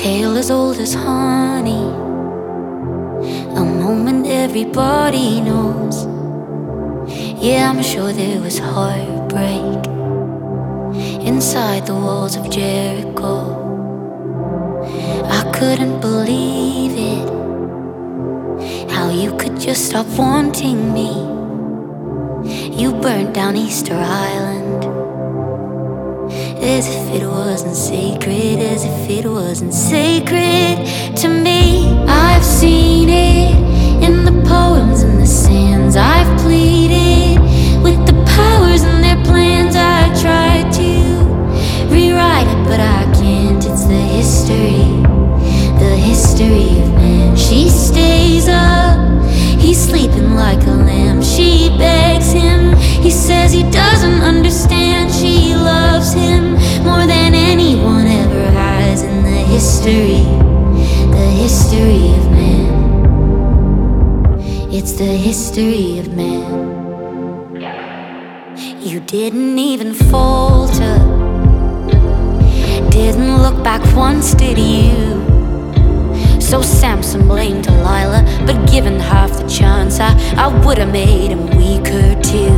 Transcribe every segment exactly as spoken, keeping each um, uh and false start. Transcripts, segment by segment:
tale as old as honey, a moment everybody knows. Yeah, I'm sure there was heartbreak inside the walls of Jericho. I couldn't believe it, how you could just stop wanting me. You burned down Easter Island, as if it wasn't sacred, as if it wasn't sacred to me. I've seen it in the poems and the sands. I've pleaded with the powers and their plans. I tried to rewrite it, but I can't. It's the history, the history of man. She stays up, he's sleeping like a lamb. She begs him, he says he doesn't understand. She loves him more than anyone ever has. In the history, the history of man. It's the history of man. You didn't even falter, didn't look back once, did you? So Samson blamed Delilah, but given half the chance, I, I would've made him weaker too.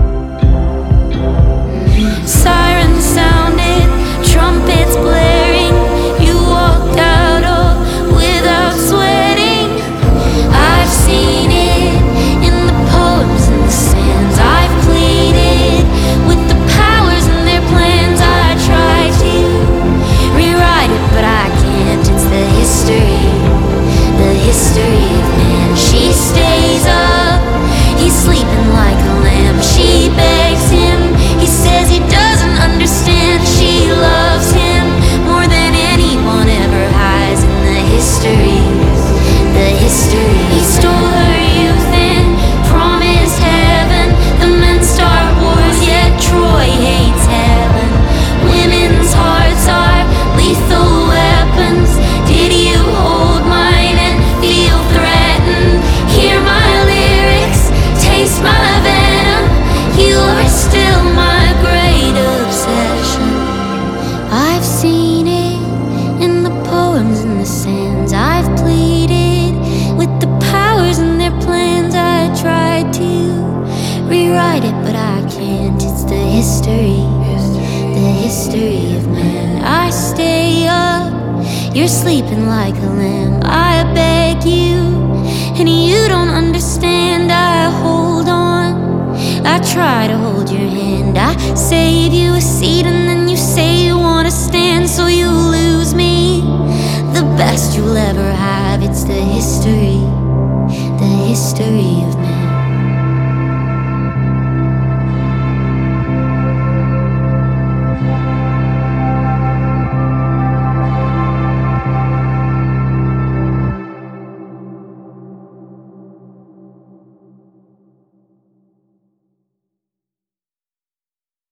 Sirens sounded, trumpets blaring. You walked out all without sweating. I've seen it in the poems and the sands. I've pleaded with the powers and their plans. I tried to rewrite it, but I can't. It's the history, the history of man. She stays up, he's sleeping like a lamb. She begs him, he says he doesn't understand. She loves him more than anyone ever has. In the history, the history. He stole her youth and promised heaven. The men start wars, yet Troy hates heaven. Women's hearts are lethal weapons. Did you hold mine and feel threatened? Hear my lyrics, taste my venom. You are still my great obsession. I've seen it in the poems and the sands. I've pleaded with the powers and their plans. I tried to rewrite it, but I can't. It's the history, the history of man. I stay up, you're sleeping like a lamb. I beg you, and you don't understand. I hold on, I try to hold your hand. I save you a seat, and then you say you wanna stand, so you lose me, the best you'll ever have. It's the history, the history of man.